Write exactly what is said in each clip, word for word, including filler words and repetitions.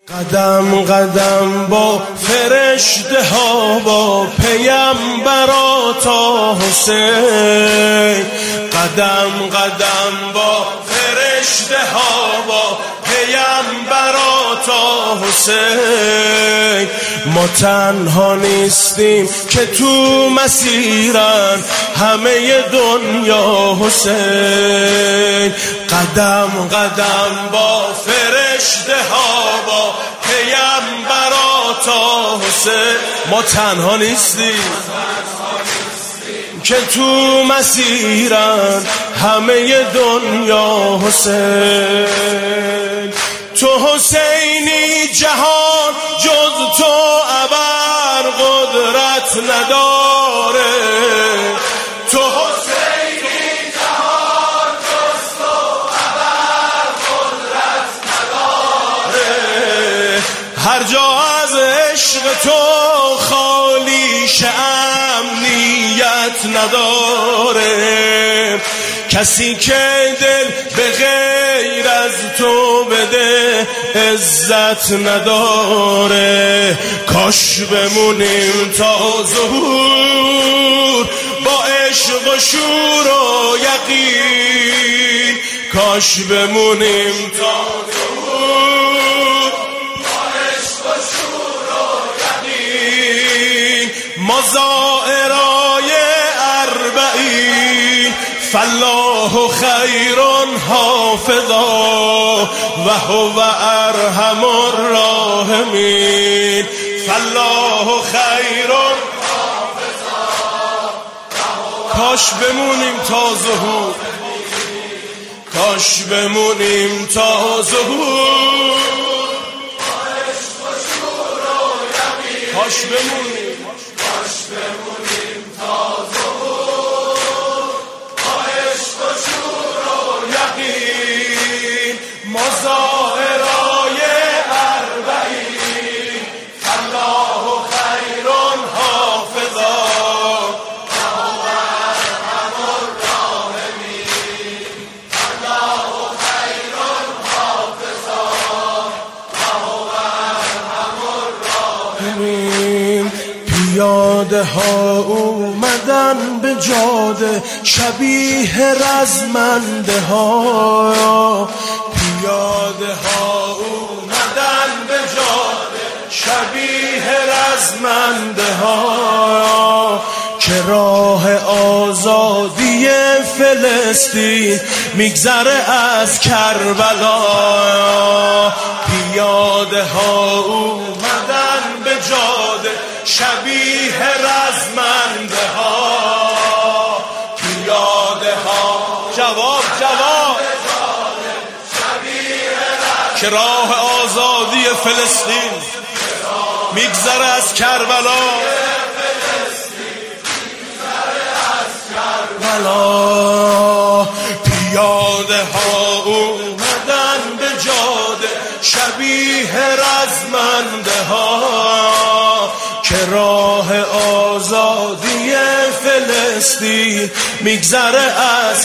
قدم قدم با فرشته ها با پیمبرات تا حسین، قدم قدم با فرشته ها با پیمبرات تا حسین. ما تنها نیستیم که تو مسیرن همه دنیا حسین. قدم قدم با فرشته ها با پیمبرات تا حسین. ما تنها نیستیم که تو مسیرن همه دنیا حسین. تو حسینی جهان جز تو ابر قدرت نداره. تو حسینی جهان جز تو ابر قدرت نداره. هر جا از عشق تو خالیش امنیت نداره. کسی که دل به غیر از تو بده عزت نداره. کاش بمونیم تا ظهور با عشق و شور و یقین. کاش بمونیم تا ظهور با عشق و شور و یقین. ما زائرای اربعین فالله خیر حافظا و هو ارحم الراحمین. فالله خیر حافظا. کاش بمونیم تا ظهور، کاش بمونیم تا ظهور کاش بمونیم کاش بمونیم تا ظهور با عشق و شور و یقین. ما زائرای اربعین فالله خیر حافظا و هو ارحم الراحمین. فالله خیر حافظا و هو ارحم الراحمین. پیاده ها اومدن به جاده شبیه رزمنده ها. پیاده ها اومدن به جاده شبیه رزمنده ها که راه آزادی فلسطین میگذره از کربلا. پیاده ها اومدن به جاده شبیه رزمنده ها. پیاده ها جواب جواب که راه آزادی فلسطین میگذره از کربلا. پیاده ها اومدن به جاده شبیه رزمنده ها که راه آزادی فلسطین میگذره از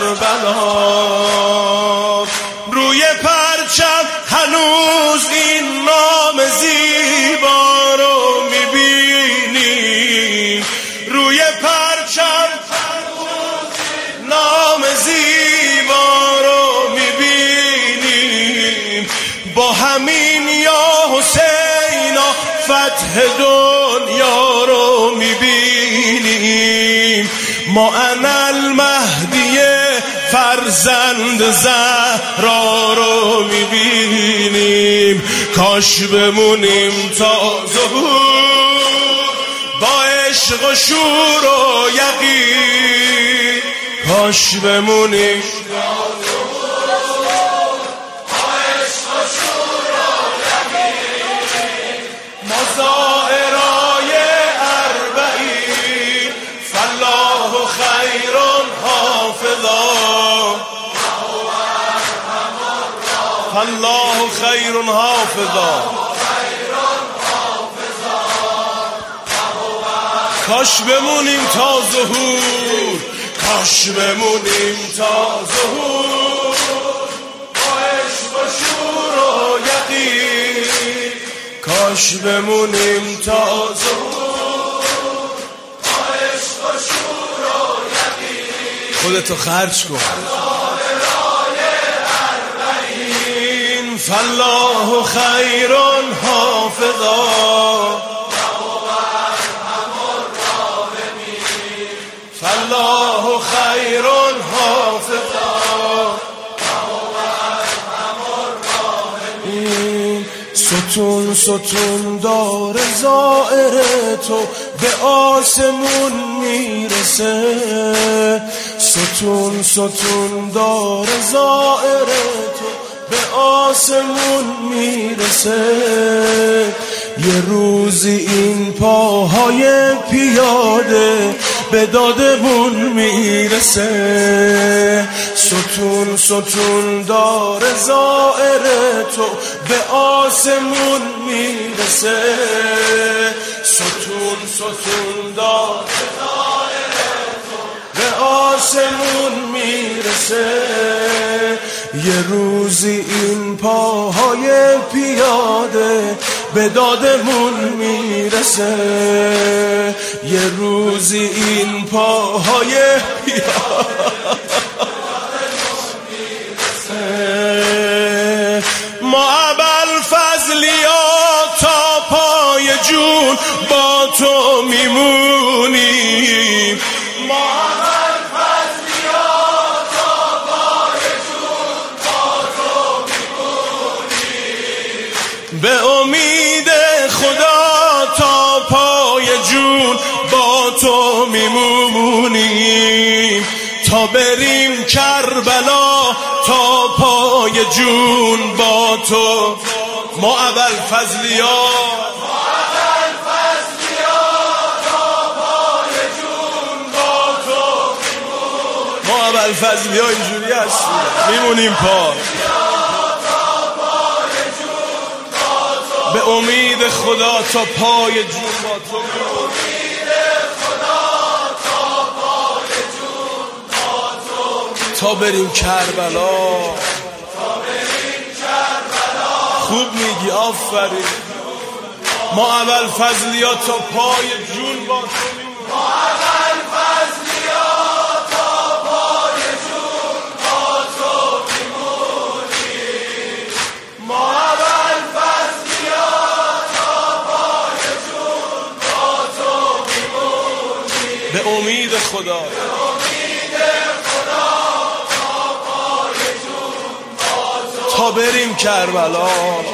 کربلا. روی پرچم هنوز این نام زیبا رو میبینیم. روی پرچم هنوز نام زیبا رو میبینیم. با همین یا حسینا فتح دنیا رو میبینیم. ما انا المهدی فرزند زهرا رو میبینیم. کاش بمونیم تا ظهور با عشق و شور و یقین. کاش بمونیم تا ظهور با عشق و شور و یقین. ما زائرای اربعین فالله خیر حافظا فالله خیر حافظا. کاش بمونیم تا ظهور کاش بمونیم تا ظهور با عشق و شور و یقین. کاش بمونیم تا ظهور با عشق و شور و یقین خودتو خرج کن فالله خیر حافظا فالله خیر حافظا ستون ستون دار زائر تو به آسمون میرسه ستون ستون دار زائر تو به آسمون میرسه یه روزی این پاهای پیاده به دادمون میرسه ستون ستون دار زائر تو به آسمون میرسه ستون ستون دار زائر تو به آسمون میرسه یه روزی این پاهای پیاده به دادمون میرسه یه روزی این پاهای پیاده ما ابوالفضلیا تا پای جون با تو میمونیم ما به امید خدا تا پای جون با تو میمونیم تا بریم کربلا تا پای جون با تو ما ابوالفضلیا ما ابوالفضلیا اینجوری هستیم میمونیم پا به امید خدا تا پای جون با تو تا بریم کربلا خوب میگی آفرین ما ابوالفضلیا تا پای جون با تو به امید خدا تا بریم کربلا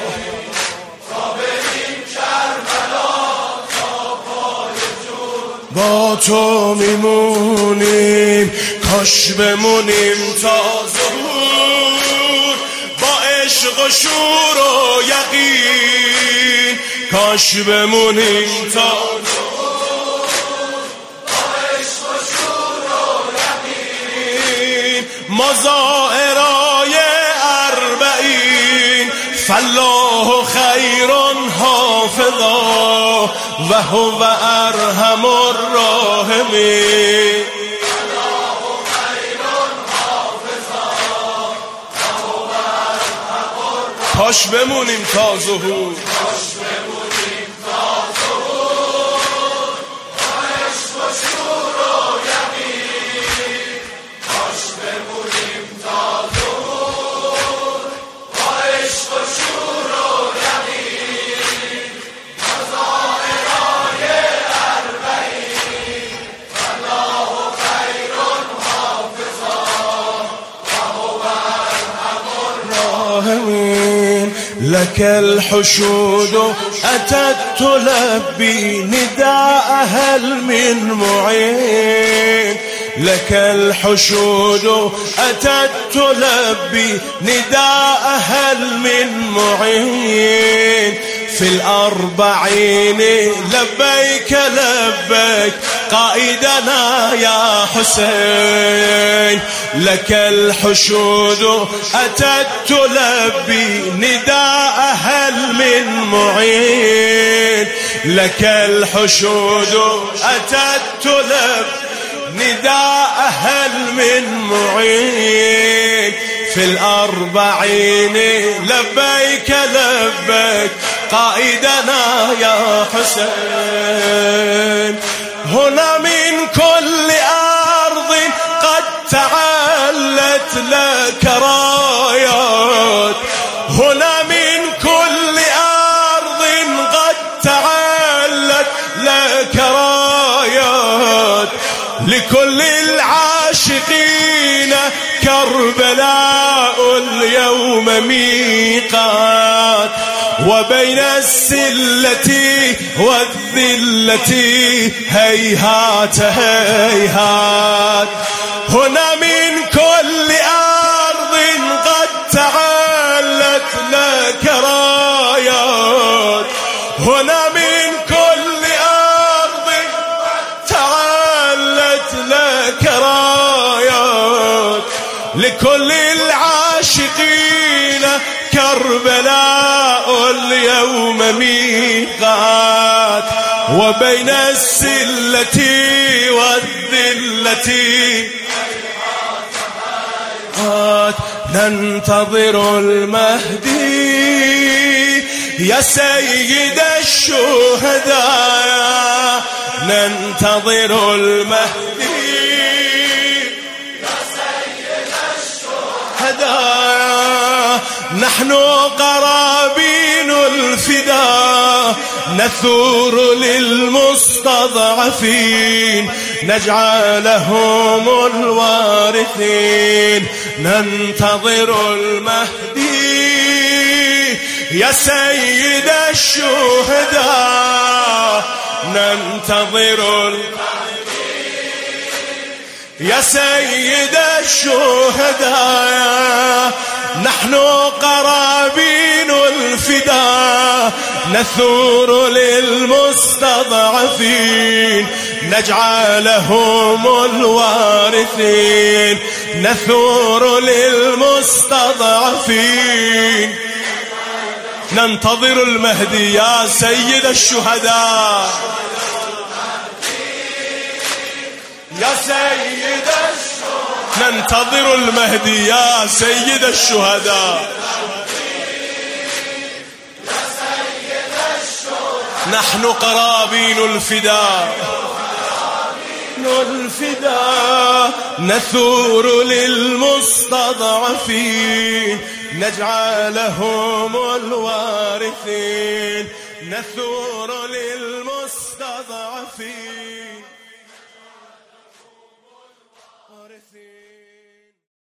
با تو میمونیم کاش بمونیم تا ظهور با عشق و شور و یقین کاش بمونیم تا مزائرای اربعین فالله خیر حافظا و هو ارحم الراحمین کاش بمونیم تا ظهور لك الحشود أتت تلبي نداء هل من معين لك الحشود أتت تلبي نداء هل من معين في الأربعين لبيك لبيك قائدنا يا حسين لك الحشود أتت تلبي نداء هل من معين لك الحشود أتت تلبي نداء هل من معين في الأربعين لبيك لبيك قائدنا يا حسين. هنا من كل أرض قد تعلت لك رايات، هنا من كل أرض قد تعلت لك رايات، لكل العاشقين كربلاء اليوم ميقات، وبين السلة والذلة هيهات هيهات. هنا من كل أرض قد تعلت لك رايات، هنا من كل أرض تعلت لك رايات، لكل العاشقين كربلاء اليوم ميقات، وبين السلة والذلة ننتظر المهدي يا سيد الشهداء، ننتظر المهدي يا سيد الشهداء. نحن قرابين الفداء نثور للمستضعفين نجعلهم الوارثين. ننتظر المهدي يا سيد الشهداء، ننتظر يا سيد الشهداء. نحن قرابين الفداء نثور للمستضعفين نجعلهم الوارثين، نثور للمستضعفين. ننتظر المهدي يا سيد الشهداء، يا سيد الشهداء. ننتظر المهدي يا سيد الشهداء، نحن قرابين الفداء الفداء نثور للمستضعفين نجعلهم الوارثين، نثور للمستضعفين.